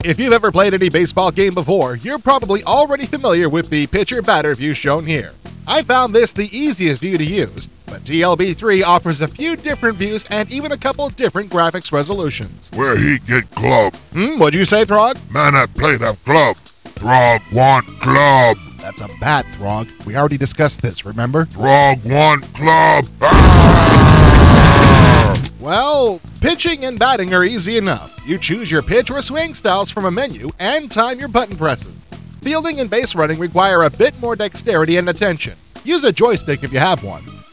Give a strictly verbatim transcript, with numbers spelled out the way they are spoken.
If you've ever played any baseball game before, you're probably already familiar with the pitcher-batter view shown here. I found this the easiest view to use, but T L B three offers a few different views and even a couple different graphics resolutions. Where he get club? Hmm, what'd you say, Throg? Man, I play that club. Throg want club. That's a bat, Throg. We already discussed this, remember? Throg want club. Ah! Well, pitching and batting are easy enough. You choose your pitch or swing styles from a menu and time your button presses. Fielding and base running require a bit more dexterity and attention. Use a joystick if you have one.